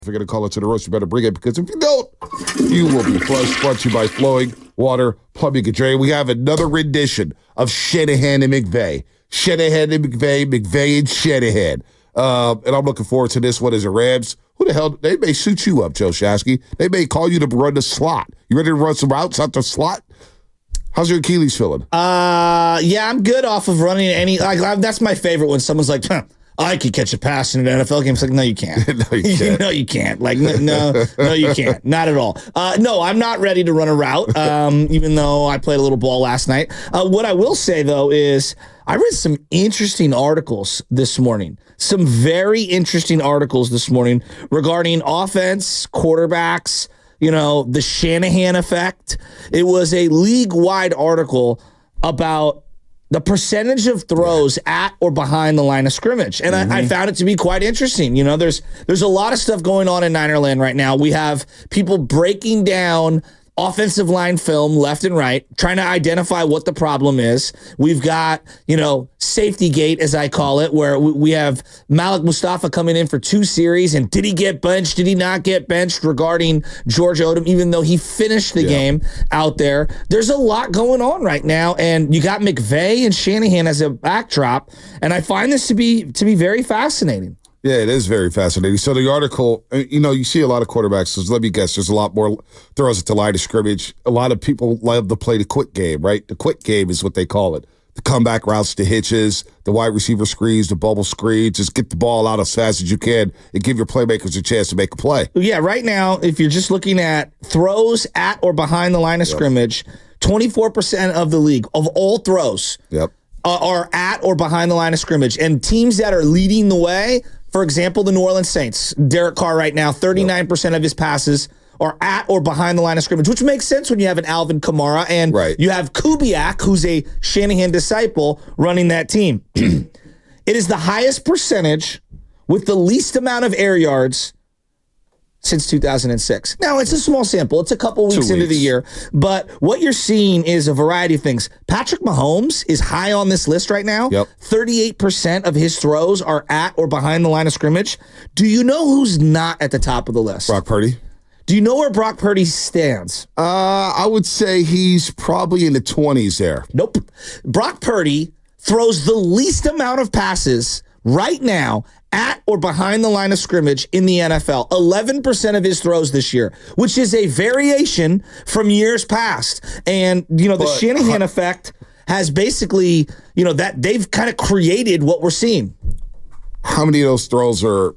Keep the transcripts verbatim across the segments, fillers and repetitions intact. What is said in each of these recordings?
If you're going to call it to the roast, you better bring it, because if you don't, you will be flushed. Brought to you by Flowing Water Plumbing and Drain. We have another rendition of Shanahan and McVay. Shanahan and McVay, McVay and Shanahan. Uh, and I'm looking forward to this one as a Rams. Who the hell? They may suit you up, Joe Shasky. They may call you to run the slot. You ready to run some routes out the slot? How's your Achilles feeling? Uh, yeah, I'm good off of running any. Like, that's my favorite when someone's like, huh, I could catch a pass in an N F L game. It's like, no, you can't. no, you can't. no, you can't. Like, no, no, no, you can't. Not at all. Uh, no, I'm not ready to run a route, um, even though I played a little ball last night. Uh, what I will say, though, is I read some interesting articles this morning. Some very interesting articles this morning regarding offense, quarterbacks, you know, the Shanahan effect. It was a league-wide article about the percentage of throws at or behind the line of scrimmage. And mm-hmm. I, I found it to be quite interesting. You know, there's there's a lot of stuff going on in Ninerland right now. We have people breaking down offensive line film left and right, trying to identify what the problem is. We've got, you know, safety gate, as I call it, where we have Malik Mustafa coming in for two series, and did he get benched? Did he not get benched regarding George Odom, even though he finished the yeah. game out there? There's a lot going on right now, and you got McVay and Shanahan as a backdrop, and I find this to be to be very fascinating. Yeah, it is very fascinating. So the article, you know, you see a lot of quarterbacks. So let me guess, there's a lot more throws at the line of scrimmage. A lot of people love to play the quick game, right? The quick game is what they call it. The comeback routes, the hitches, the wide receiver screens, the bubble screens. Just get the ball out as fast as you can and give your playmakers a chance to make a play. Yeah, right now, if you're just looking at throws at or behind the line of yep. scrimmage, twenty-four percent of the league, of all throws, yep. uh, are at or behind the line of scrimmage. And teams that are leading the way, for example, the New Orleans Saints, Derek Carr right now, thirty-nine percent of his passes are at or behind the line of scrimmage, which makes sense when you have an Alvin Kamara and right. you have Kubiak, who's a Shanahan disciple, running that team. It is the highest percentage with the least amount of air yards since two thousand six. Now, it's a small sample. It's a couple weeks Two into weeks. the year. But what you're seeing is a variety of things. Patrick Mahomes is high on this list right now. Yep. thirty-eight percent of his throws are at or behind the line of scrimmage. Do you know who's not at the top of the list? Brock Purdy. Do you know where Brock Purdy stands? Uh, I would say he's probably in the twenties there. Nope. Brock Purdy throws the least amount of passes right now at or behind the line of scrimmage in the N F L. eleven percent of his throws this year, which is a variation from years past. And, you know, the but, Shanahan uh, effect has basically, you know, that they've kind of created what we're seeing. How many of those throws are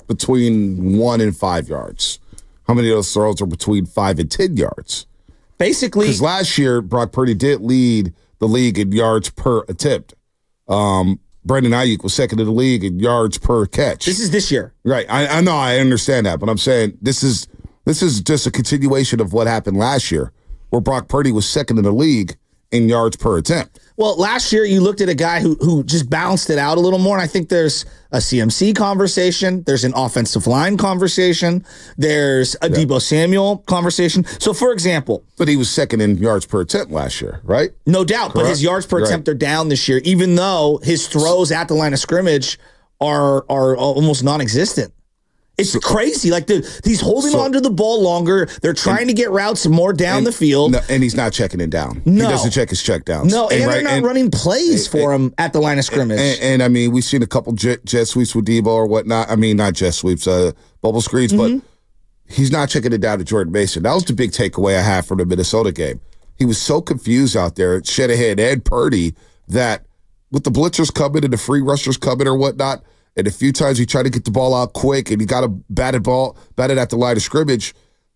between one and five yards? How many of those throws are between five and ten yards? Basically, because last year, Brock Purdy did lead the league in yards per attempt. Um, Brandon Ayuk was second in the league in yards per catch. This is this year. Right. I, I know. I understand that. But I'm saying this is this is just a continuation of what happened last year, where Brock Purdy was second in the league in yards per attempt. Well, last year you looked at a guy who who just balanced it out a little more. And I think there's a C M C conversation. There's an offensive line conversation. There's a yeah. Deebo Samuel conversation. So, for example. But he was second in yards per attempt last year, right? No doubt. Correct? But his yards per right. attempt are down this year, even though his throws at the line of scrimmage are, are almost non-existent. It's so, crazy. Like the, he's holding so, on to the ball longer. They're trying and, to get routes more down and, the field. No, and he's not checking it down. No. He doesn't check his check downs. No, and, and right, they're not and, running plays for and, him at the line of scrimmage. And, and I mean, we've seen a couple jet, jet sweeps with Deebo or whatnot. I mean, not jet sweeps, uh, bubble screens, mm-hmm. but he's not checking it down to Jordan Mason. That was the big takeaway I had from the Minnesota game. He was so confused out there, Shanahan and Purdy, that with the blitzers coming and the free rushers coming or whatnot, and a few times he tried to get the ball out quick and he got a batted ball, batted at the line of scrimmage.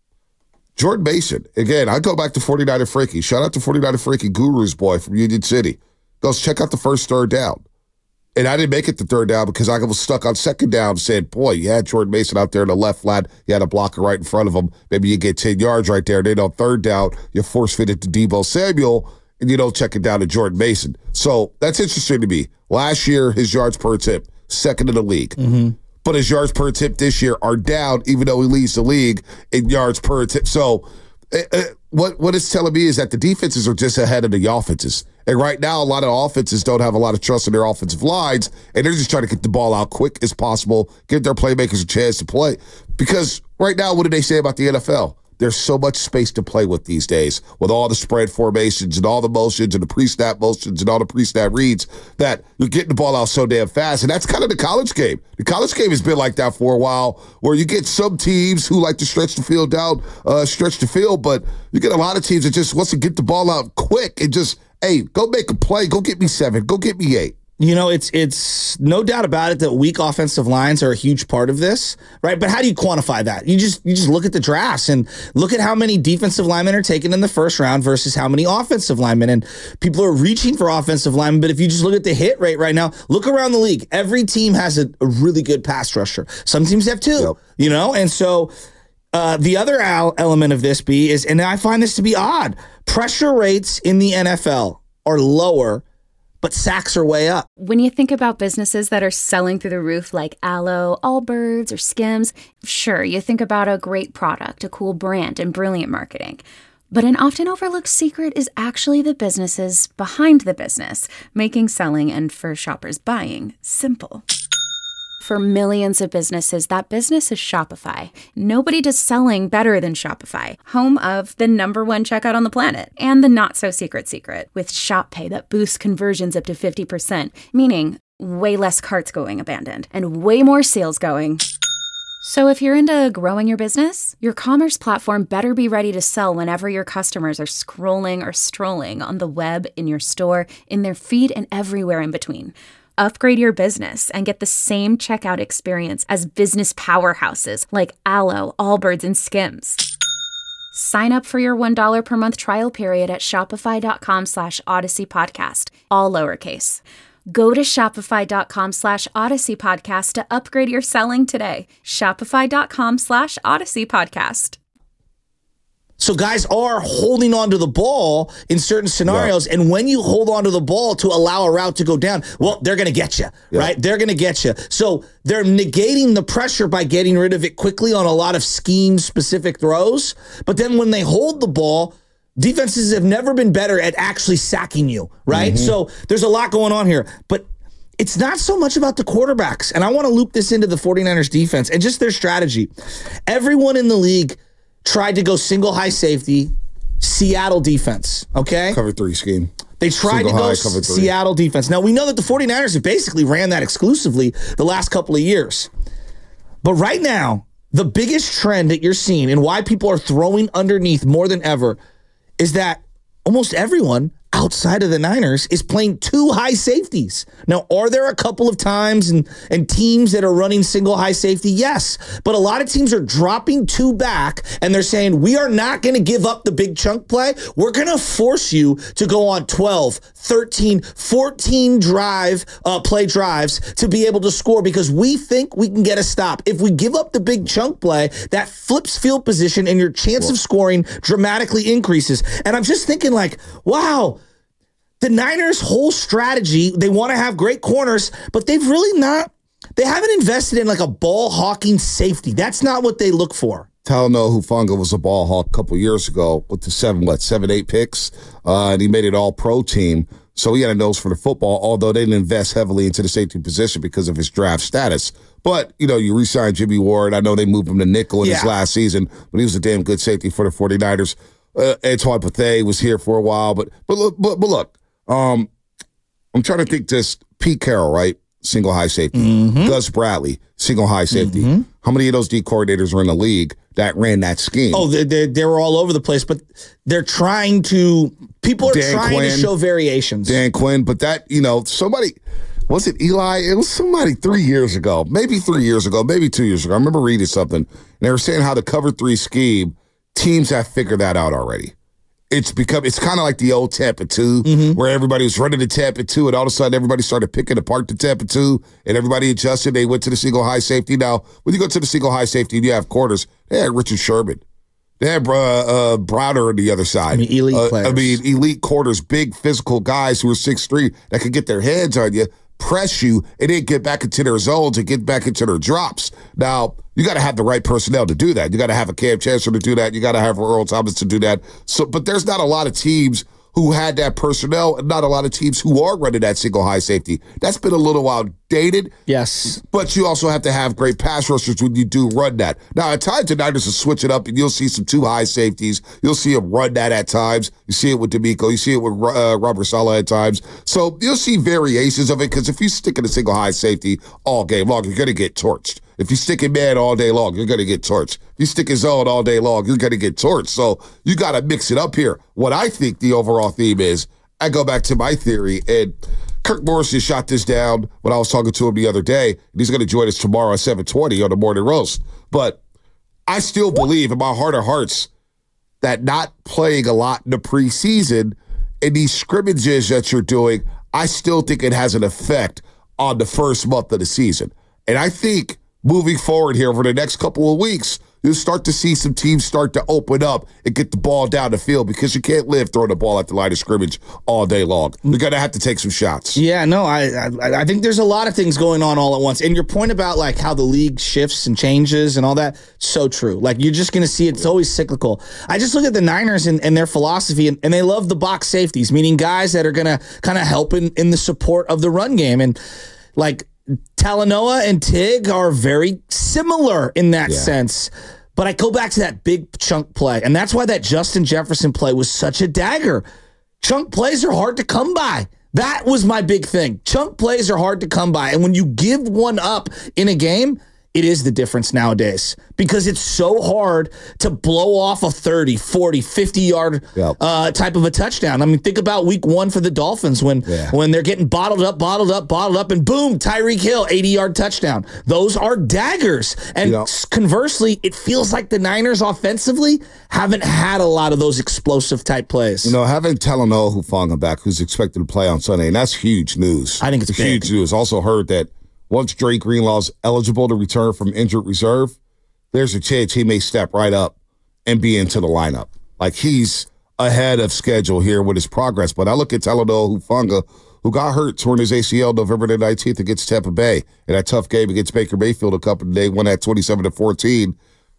Jordan Mason, again, I go back to forty-niner Frankie. Shout out to forty-niner Frankie, Guru's boy from Union City. Goes, check out the first third down. And I didn't make it to third down because I was stuck on second down and said, boy, you had Jordan Mason out there in the left flat. You had a blocker right in front of him. Maybe you get ten yards right there. Then on third down, you force fit it to Deebo Samuel and you don't check it down to Jordan Mason. So that's interesting to me. Last year, his yards per attempt, second in the league. Mm-hmm. But his yards per attempt this year are down, even though he leads the league in yards per attempt. So uh, uh, what what it's telling me is that the defenses are just ahead of the offenses. And right now, a lot of offenses don't have a lot of trust in their offensive lines, and they're just trying to get the ball out quick as possible, give their playmakers a chance to play. Because right now, what do they say about the N F L? There's so much space to play with these days, with all the spread formations and all the motions and the pre-snap motions and all the pre-snap reads, that you're getting the ball out so damn fast. And that's kind of the college game. The college game has been like that for a while, where you get some teams who like to stretch the field out, uh, stretch the field, but you get a lot of teams that just wants to get the ball out quick and just, hey, go make a play, go get me seven, go get me eight. You know, it's it's no doubt about it that weak offensive lines are a huge part of this, right? But how do you quantify that? You just you just look at the drafts and look at how many defensive linemen are taken in the first round versus how many offensive linemen. And people are reaching for offensive linemen, but if you just look at the hit rate right now, look around the league. Every team has a, a really good pass rusher. Some teams have two, yep. you know? And so uh, the other al- element of this, B, is, and I find this to be odd, pressure rates in the N F L are lower, but sacks are way up. When you think about businesses that are selling through the roof like Aloe, Allbirds, or Skims, sure, you think about a great product, a cool brand, and brilliant marketing. But an often overlooked secret is actually the businesses behind the business, making selling and for shoppers buying simple. For millions of businesses, that business is Shopify. Nobody does selling better than Shopify, home of the number one checkout on the planet and the not-so-secret secret with Shop Pay that boosts conversions up to fifty percent, meaning way less carts going abandoned and way more sales going. So if you're into growing your business, your commerce platform better be ready to sell whenever your customers are scrolling or strolling on the web, in your store, in their feed, and everywhere in between. Upgrade your business and get the same checkout experience as business powerhouses like Aloe, Allbirds, and Skims. Sign up for your one dollar per month trial period at shopify.com slash Odyssey Podcast, all lowercase. Go to shopify.com slash Odyssey Podcast to upgrade your selling today. Shopify.com slash Odyssey Podcast. So guys are holding on to the ball in certain scenarios, yeah. and when you hold on to the ball to allow a route to go down, well, they're going to get you, yeah. right? They're going to get you. So they're negating the pressure by getting rid of it quickly on a lot of scheme-specific throws. But then when they hold the ball, defenses have never been better at actually sacking you, right? Mm-hmm. So there's a lot going on here. But it's not so much about the quarterbacks, and I want to loop this into the 49ers defense and just their strategy. Everyone in the league tried to go single high safety, Seattle defense, okay? Cover three scheme. They tried single to go high, cover three. Seattle defense. Now, we know that the 49ers have basically ran that exclusively the last couple of years. But right now, the biggest trend that you're seeing and why people are throwing underneath more than ever is that almost everyone outside of the Niners is playing two high safeties. Now, are there a couple of times and, and teams that are running single high safety? Yes. But a lot of teams are dropping two back, and they're saying, we are not going to give up the big chunk play. We're going to force you to go on twelve, thirteen, fourteen drive, uh, play drives to be able to score because we think we can get a stop. If we give up the big chunk play, that flips field position and your chance Whoa. of scoring dramatically increases. And I'm just thinking like, wow, the Niners' whole strategy, they want to have great corners, but they've really not, they haven't invested in like a ball hawking safety. That's not what they look for. Talanoa Hufanga was a ball hawk a couple years ago with the seven, what, seven, eight picks, uh, and he made it all pro team. So he had a nose for the football, although they didn't invest heavily into the safety position because of his draft status. But, you know, you re-signed Jimmy Ward. I know they moved him to nickel in yeah. his last season, but he was a damn good safety for the 49ers. Uh, Antoine Bethea was here for a while, but but look, but, but look, Um, I'm trying to think just Pete Carroll, right? Single high safety. Mm-hmm. Gus Bradley, single high safety. Mm-hmm. How many of those D coordinators are in the league that ran that scheme? Oh, they, they, they were all over the place, but they're trying to, people are Dan trying Quinn, to show variations. Dan Quinn, but that, you know, somebody, was it Eli? It was somebody three years ago, maybe three years ago, maybe two years ago. I remember reading something, and they were saying how the cover three scheme, teams have figured that out already. It's become, it's kind of like the old Tampa two, mm-hmm. where everybody was running the Tampa two, and all of a sudden everybody started picking apart the Tampa two, and everybody adjusted. They went to the single high safety. Now, when you go to the single high safety and you have corners, they had Richard Sherman. They had uh, uh, Browder on the other side. I mean, elite uh, players. I mean, elite corners, big physical guys who are six three that could get their hands on you, press you, and then get back into their zones and get back into their drops. Now, you got to have the right personnel to do that. You got to have a Cam Chancellor to do that. You got to have Earl Thomas to do that. So, but there's not a lot of teams who had that personnel, and not a lot of teams who are running that single high safety. That's been a little outdated. Yes. But you also have to have great pass rushers when you do run that. Now, at times, the Niners will switch it up, and you'll see some two high safeties. You'll see them run that at times. You see it with D'Amico. You see it with uh, Robert Saleh at times. So you'll see variations of it, because if you stick in a single high safety all game long, you're going to get torched. If you stick in man all day long, you're going to get torched. If you stick in zone all day long, you're going to get torched. So you got to mix it up here. What I think the overall theme is, I go back to my theory, and Kirk Morrison shot this down when I was talking to him the other day, and he's going to join us tomorrow at seven twenty on the Morning Roast. But I still believe in my heart of hearts that not playing a lot in the preseason and these scrimmages that you're doing, I still think it has an effect on the first month of the season. And I think moving forward here over the next couple of weeks, you'll start to see some teams start to open up and get the ball down the field, because you can't live throwing the ball at the line of scrimmage all day long. You're going to have to take some shots. Yeah, no, I, I I think there's a lot of things going on all at once. And your point about like how the league shifts and changes and all that, so true. Like you're just going to see it. It's always cyclical. I just look at the Niners and, and their philosophy, and, and they love the box safeties, meaning guys that are going to kind of help in, in the support of the run game. And like, Talanoa and Tig are very similar in that Yeah. sense. But I go back to that big chunk play, and that's why that Justin Jefferson play was such a dagger. Chunk plays are hard to come by. That was my big thing. Chunk plays are hard to come by. And when you give one up in a game, it is the difference nowadays, because it's so hard to blow off a thirty, forty, fifty-yard Yep. uh, type of a touchdown. I mean, think about week one for the Dolphins when, Yeah. when they're getting bottled up, bottled up, bottled up, and boom, Tyreek Hill, eighty-yard touchdown. Those are daggers. And Yep. s- conversely, it feels like the Niners offensively haven't had a lot of those explosive type plays. You know, having Talanoa Hufanga back, who's expected to play on Sunday, and that's huge news. I think it's big. huge news. Also heard that once Drake Greenlaw's eligible to return from injured reserve, there's a chance he may step right up and be into the lineup. Like, he's ahead of schedule here with his progress. But I look at Talanoa Hufanga, who got hurt, torn his A C L November the nineteenth against Tampa Bay in that tough game against Baker Mayfield a couple of days, won that twenty-seven to fourteen.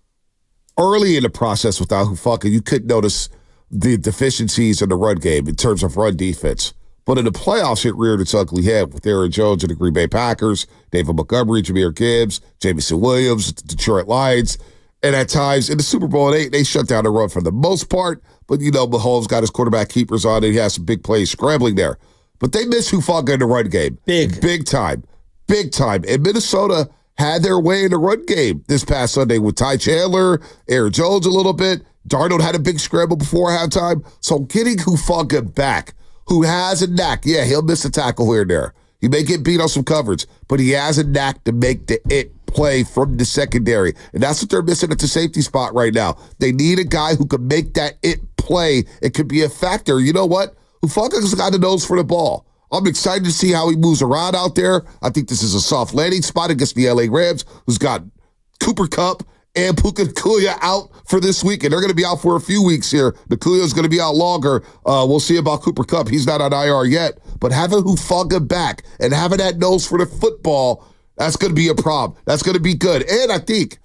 Early in the process without Hufanga, you could notice the deficiencies in the run game in terms of run defense. But in the playoffs, it reared its ugly head with Aaron Jones and the Green Bay Packers, David Montgomery, Jahmyr Gibbs, Jameson Williams, the Detroit Lions. And at times, in the Super Bowl, they, they shut down the run for the most part. But, you know, Mahomes got his quarterback keepers on, and he has some big plays scrambling there. But they miss Hufanga in the run game. Big. Big time. Big time. And Minnesota had their way in the run game this past Sunday with Ty Chandler, Aaron Jones a little bit. Darnold had a big scramble before halftime. So getting Hufanga back, who has a knack. Yeah, he'll miss a tackle here and there. He may get beat on some coverage, but he has a knack to make the it play from the secondary. And that's what they're missing at the safety spot right now. They need a guy who can make that it play. It could be a factor. You know what? Hufanga's got the nose for the ball. I'm excited to see how he moves around out there. I think this is a soft landing spot against the L A Rams, who's got Cooper Kupp and Puka Nacua out for this week, and they're going to be out for a few weeks here. Nacua's going to be out longer. Uh, we'll see about Cooper Kupp. He's not on I R yet. But having Hufanga back and having that nose for the football, that's going to be a problem. That's going to be good. And I think,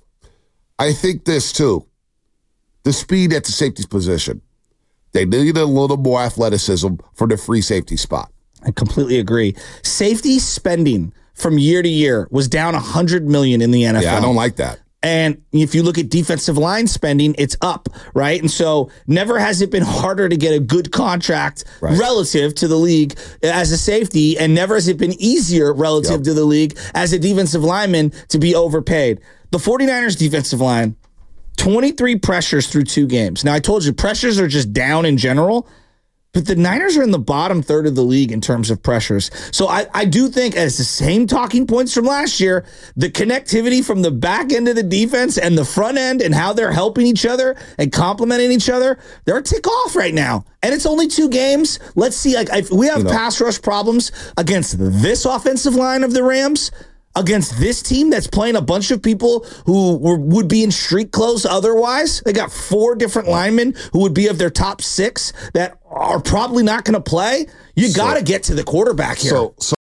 I think this too, the speed at the safety position. They need a little more athleticism for the free safety spot. I completely agree. Safety spending from year to year was down one hundred million dollars in the N F L. Yeah, I don't like that. And if you look at defensive line spending, it's up, right? And so never has it been harder to get a good contract Right. relative to the league as a safety, and never has it been easier relative Yep. to the league as a defensive lineman to be overpaid. The 49ers defensive line, twenty-three pressures through two games. Now, I told you, pressures are just down in general, but the Niners are in the bottom third of the league in terms of pressures. So I, I do think, as the same talking points from last year, the connectivity from the back end of the defense and the front end and how they're helping each other and complementing each other, they're a tick off right now. And it's only two games. Let's see. Like, if we have You know. pass rush problems against this offensive line of the Rams, against this team that's playing a bunch of people who were, would be in street clothes otherwise. They got four different linemen who would be of their top six that are probably not going to play. You got to get to the quarterback here. So, so